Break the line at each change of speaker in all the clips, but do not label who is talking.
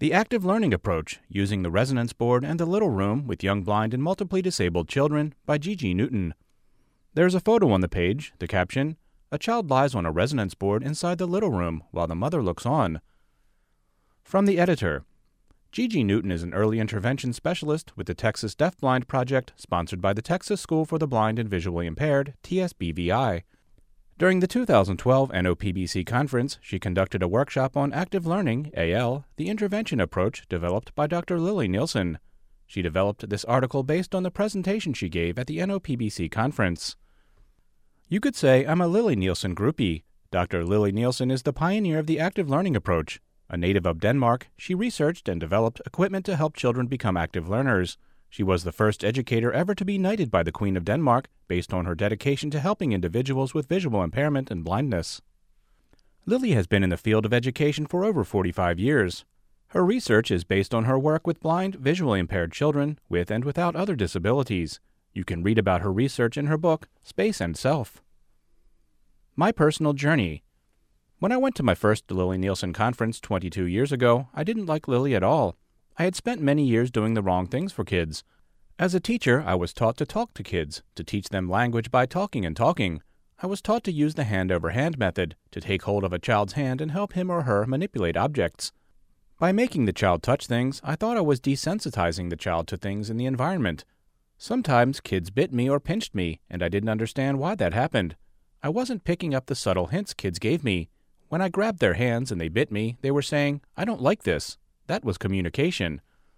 The Active Learning Approach, Using the Resonance Board and the Little Room with Young Blind and Multiply Disabled Children by Gigi Newton. There's a photo on the page, the caption, "A child lies on a resonance board inside the little room while the mother looks on." From the editor, Gigi Newton is an early intervention specialist with the Texas Deafblind Project, sponsored by the Texas School for the Blind and Visually Impaired, TSBVI. During the 2012 NOPBC conference, she conducted a workshop on active learning, AL, the intervention approach developed by Dr. Lily Nielsen. She developed this article based on the presentation she gave at the NOPBC conference. You could say I'm a Lily Nielsen groupie. Dr. Lily Nielsen is the pioneer of the active learning approach. A native of Denmark, she researched and developed equipment to help children become active learners. She was the first educator ever to be knighted by the Queen of Denmark based on her dedication to helping individuals with visual impairment and blindness. Lily has been in the field of education for over 45 years. Her research is based on her work with blind, visually impaired children with and without other disabilities. You can read about her research in her book, Space and Self. My personal journey. When I went to my first Lily Nielsen conference 22 years ago, I didn't like Lily at all. I had spent many years doing the wrong things for kids. As a teacher, I was taught to talk to kids, to teach them language by talking and talking. I was taught to use the hand-over-hand method, to take hold of a child's hand and help him or her manipulate objects. By making the child touch things, I thought I was desensitizing the child to things in the environment. Sometimes kids bit me or pinched me, and I didn't understand why that happened. I wasn't picking up the subtle hints kids gave me. When I grabbed their hands and they bit me, they were saying, "I don't like this." That was communication.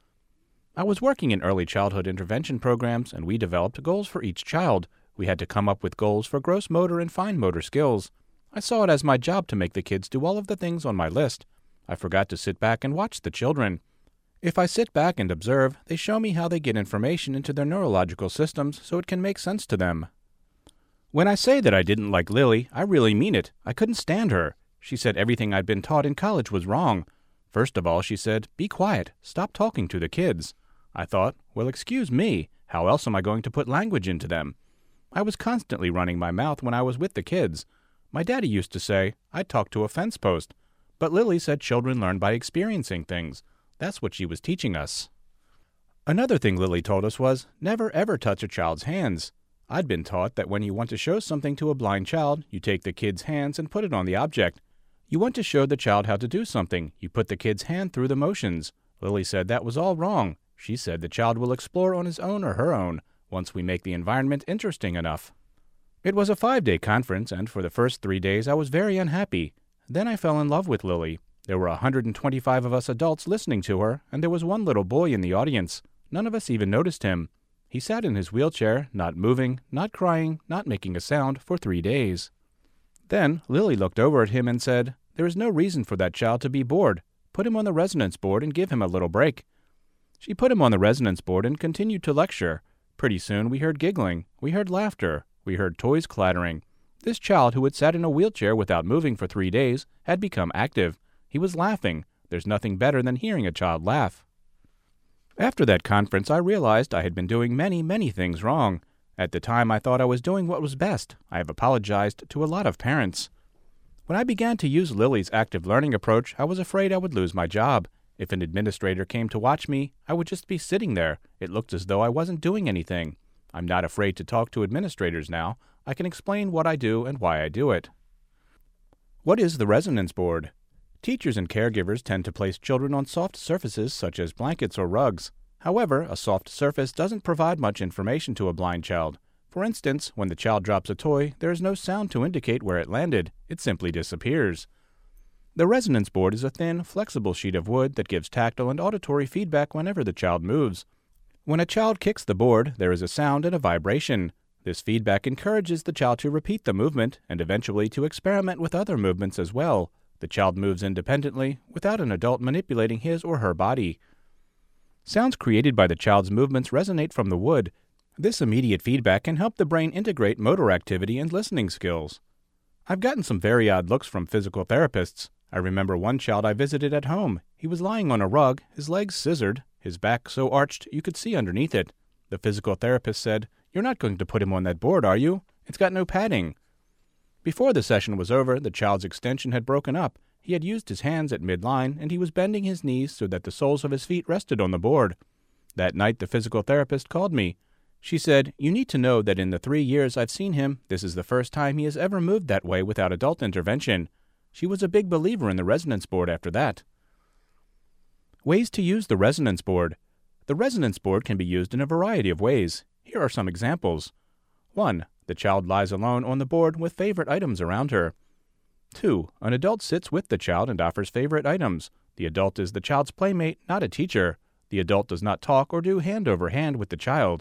I was working in early childhood intervention programs, and we developed goals for each child. We had to come up with goals for gross motor and fine motor skills. I saw it as my job to make the kids do all of the things on my list. I forgot to sit back and watch the children. If I sit back and observe, they show me how they get information into their neurological systems so it can make sense to them. When I say that I didn't like Lily, I really mean it. I couldn't stand her. She said everything I'd been taught in college was wrong. First of all, she said, "Be quiet. Stop talking to the kids." I thought, well, excuse me. How else am I going to put language into them? I was constantly running my mouth when I was with the kids. My daddy used to say, I'd talk to a fence post. But Lily said children learn by experiencing things. That's what she was teaching us. Another thing Lily told us was, never ever touch a child's hands. I'd been taught that when you want to show something to a blind child, you take the kid's hands and put it on the object. You want to show the child how to do something. You put the kid's hand through the motions. Lily said that was all wrong. She said the child will explore on his own or her own, once we make the environment interesting enough. It was a 5-day conference, and for the first 3 days I was very unhappy. Then I fell in love with Lily. There were 125 of us adults listening to her, and there was one little boy in the audience. None of us even noticed him. He sat in his wheelchair, not moving, not crying, not making a sound, for 3 days. Then Lily looked over at him and said, "There is no reason for that child to be bored. Put him on the resonance board and give him a little break." She put him on the resonance board and continued to lecture. Pretty soon we heard giggling, we heard laughter, we heard toys clattering. This child, who had sat in a wheelchair without moving for 3 days, had become active. He was laughing. There's nothing better than hearing a child laugh. After that conference, I realized I had been doing many, many things wrong. At the time, I thought I was doing what was best. I have apologized to a lot of parents. When I began to use Lily's active learning approach, I was afraid I would lose my job. If an administrator came to watch me, I would just be sitting there. It looked as though I wasn't doing anything. I'm not afraid to talk to administrators now. I can explain what I do and why I do it. What is the resonance board? Teachers and caregivers tend to place children on soft surfaces such as blankets or rugs. However, a soft surface doesn't provide much information to a blind child. For instance, when the child drops a toy, there is no sound to indicate where it landed. It simply disappears. The resonance board is a thin, flexible sheet of wood that gives tactile and auditory feedback whenever the child moves. When a child kicks the board, there is a sound and a vibration. This feedback encourages the child to repeat the movement and eventually to experiment with other movements as well. The child moves independently, without an adult manipulating his or her body. Sounds created by the child's movements resonate from the wood. This immediate feedback can help the brain integrate motor activity and listening skills. I've gotten some very odd looks from physical therapists. I remember one child I visited at home. He was lying on a rug, his legs scissored, his back so arched you could see underneath it. The physical therapist said, "You're not going to put him on that board, are you? It's got no padding." Before the session was over, the child's extension had broken up. He had used his hands at midline, and he was bending his knees so that the soles of his feet rested on the board. That night the physical therapist called me. She said, "You need to know that in the 3 years I've seen him, this is the first time he has ever moved that way without adult intervention." She was a big believer in the resonance board after that. Ways to use the resonance board. The resonance board can be used in a variety of ways. Here are some examples. 1. The child lies alone on the board with favorite items around her. 2. An adult sits with the child and offers favorite items. The adult is the child's playmate, not a teacher. The adult does not talk or do hand over hand with the child.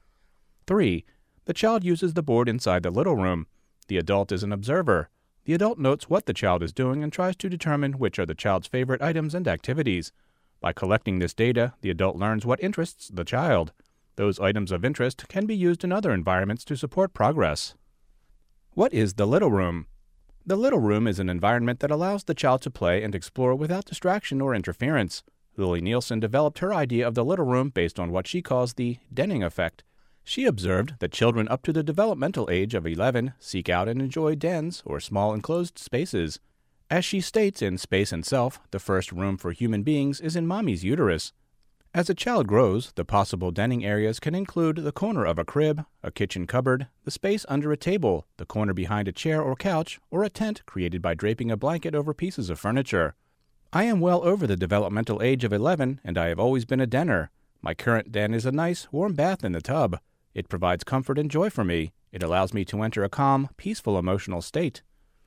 3. The child uses the board inside the little room. The adult is an observer. The adult notes what the child is doing and tries to determine which are the child's favorite items and activities. By collecting this data, the adult learns what interests the child. Those items of interest can be used in other environments to support progress. What is the little room? The little room is an environment that allows the child to play and explore without distraction or interference. Lily Nielsen developed her idea of the little room based on what she calls the Denning effect. She observed that children up to the developmental age of 11 seek out and enjoy dens, or small enclosed spaces. As she states in Space and Self, the first room for human beings is in mommy's uterus. As a child grows, the possible denning areas can include the corner of a crib, a kitchen cupboard, the space under a table, the corner behind a chair or couch, or a tent created by draping a blanket over pieces of furniture. I am well over the developmental age of 11, and I have always been a denner. My current den is a nice, warm bath in the tub. It provides comfort and joy for me. It allows me to enter a calm, peaceful emotional state.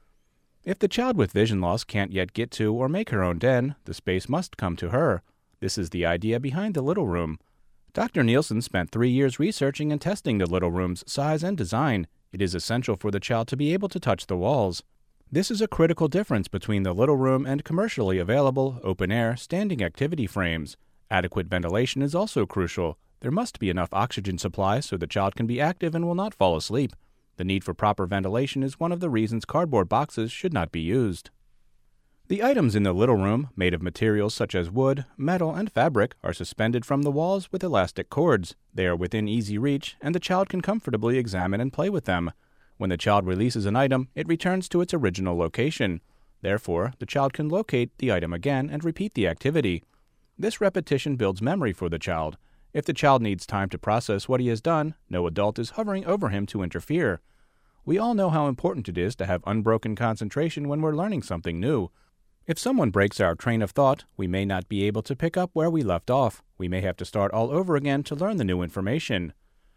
If the child with vision loss can't yet get to or make her own den, the space must come to her. This is the idea behind the little room. Dr. Nielsen spent 3 years researching and testing the little room's size and design. It is essential for the child to be able to touch the walls. This is a critical difference between the little room and commercially available, open-air, standing activity frames. Adequate ventilation is also crucial. There must be enough oxygen supply so the child can be active and will not fall asleep. The need for proper ventilation is one of the reasons cardboard boxes should not be used. The items in the little room, made of materials such as wood, metal, and fabric, are suspended from the walls with elastic cords. They are within easy reach, and the child can comfortably examine and play with them. When the child releases an item, it returns to its original location. Therefore, the child can locate the item again and repeat the activity. This repetition builds memory for the child. If the child needs time to process what he has done, no adult is hovering over him to interfere. We all know how important it is to have unbroken concentration when we're learning something new. If someone breaks our train of thought, we may not be able to pick up where we left off. We may have to start all over again to learn the new information.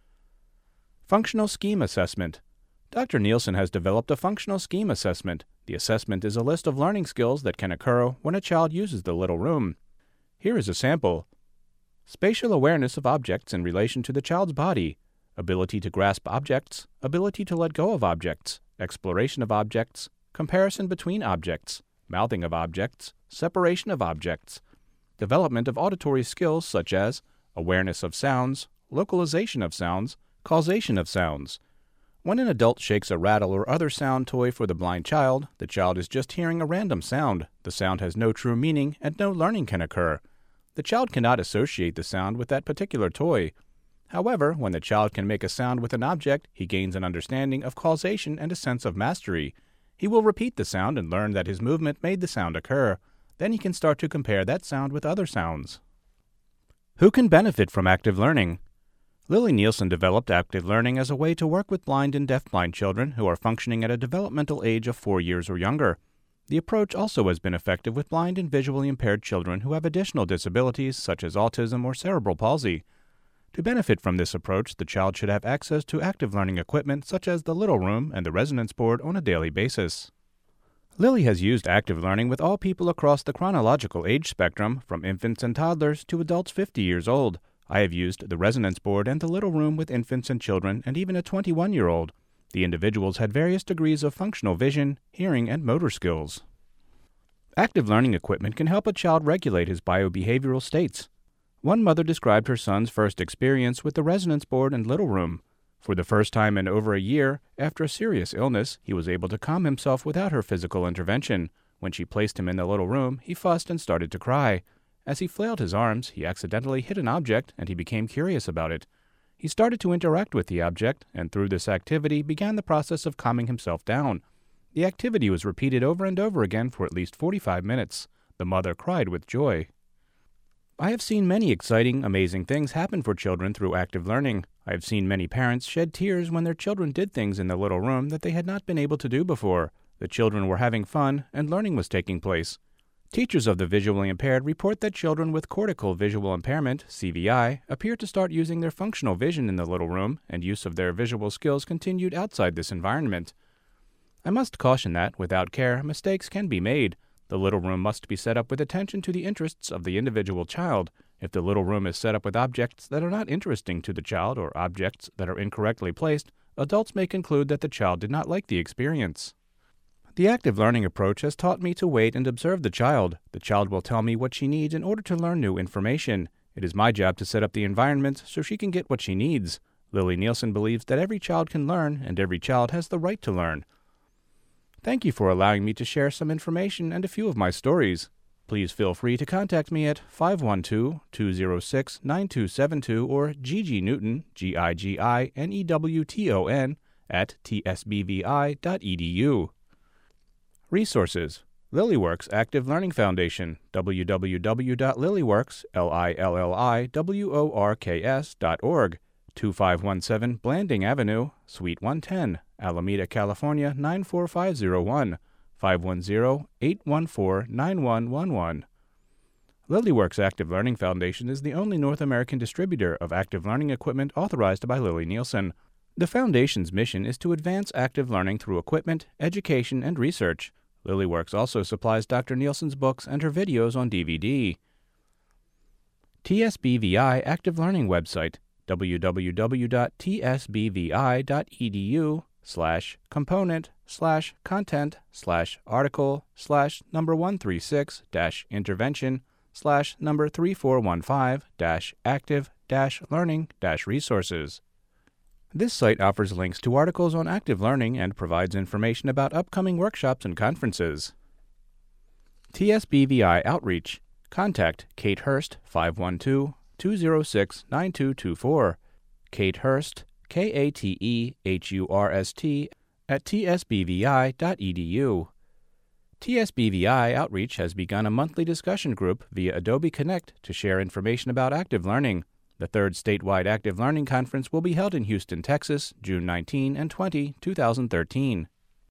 Functional Scheme Assessment. Dr. Nielsen has developed a functional scheme assessment. The assessment is a list of learning skills that can occur when a child uses the little room. Here is a sample. Spatial awareness of objects in relation to the child's body, ability to grasp objects, ability to let go of objects, exploration of objects, comparison between objects, mouthing of objects, separation of objects, development of auditory skills such as awareness of sounds, localization of sounds, causation of sounds. When an adult shakes a rattle or other sound toy for the blind child, the child is just hearing a random sound. The sound has no true meaning and no learning can occur. The child cannot associate the sound with that particular toy. However, when the child can make a sound with an object, he gains an understanding of causation and a sense of mastery. He will repeat the sound and learn that his movement made the sound occur. Then he can start to compare that sound with other sounds. Who can benefit from active learning? Lily Nielsen developed active learning as a way to work with blind and deafblind children who are functioning at a developmental age of 4 years or younger. The approach also has been effective with blind and visually impaired children who have additional disabilities such as autism or cerebral palsy. To benefit from this approach, the child should have access to active learning equipment such as the little room and the resonance board on a daily basis. Lily has used active learning with all people across the chronological age spectrum, from infants and toddlers to adults 50 years old. I have used the resonance board and the little room with infants and children and even a 21-year-old. The individuals had various degrees of functional vision, hearing, and motor skills. Active learning equipment can help a child regulate his biobehavioral states. One mother described her son's first experience with the resonance board and little room. For the first time in over a year, after a serious illness, he was able to calm himself without her physical intervention. When she placed him in the little room, he fussed and started to cry. As he flailed his arms, he accidentally hit an object, and he became curious about it. He started to interact with the object, and through this activity began the process of calming himself down. The activity was repeated over and over again for at least 45 minutes. The mother cried with joy. I have seen many exciting, amazing things happen for children through active learning. I have seen many parents shed tears when their children did things in the little room that they had not been able to do before. The children were having fun, and learning was taking place. Teachers of the visually impaired report that children with cortical visual impairment, CVI, appear to start using their functional vision in the little room, and use of their visual skills continued outside this environment. I must caution that, without care, mistakes can be made. The little room must be set up with attention to the interests of the individual child. If the little room is set up with objects that are not interesting to the child or objects that are incorrectly placed, adults may conclude that the child did not like the experience. The active learning approach has taught me to wait and observe the child. The child will tell me what she needs in order to learn new information. It is my job to set up the environment so she can get what she needs. Lily Nielsen believes that every child can learn, and every child has the right to learn. Thank you for allowing me to share some information and a few of my stories. Please feel free to contact me at 512-206-9272 or Gigi Newton, GIGINEWTON, at tsbvi.edu. Resources: LilyWorks Active Learning Foundation, www.lilyworks.org, 2517 Blanding Avenue, Suite 110, Alameda, California 94501, 510-814-9111. LilyWorks Active Learning Foundation is the only North American distributor of active learning equipment authorized by Lily Nielsen. The Foundation's mission is to advance active learning through equipment, education, and research. LilyWorks also supplies Dr. Nielsen's books and her videos on DVD. TSBVI Active Learning website, www.tsbvi.edu/component/content/article/number 136-intervention/active-learning-resources. This site offers links to articles on active learning and provides information about upcoming workshops and conferences. TSBVI Outreach. Contact Kate Hurst, 512-206-9224. Kate Hurst, KATEHURST, at tsbvi.edu. TSBVI Outreach has begun a monthly discussion group via Adobe Connect to share information about active learning. The third statewide Active Learning Conference will be held in Houston, Texas, June 19 and 20, 2013.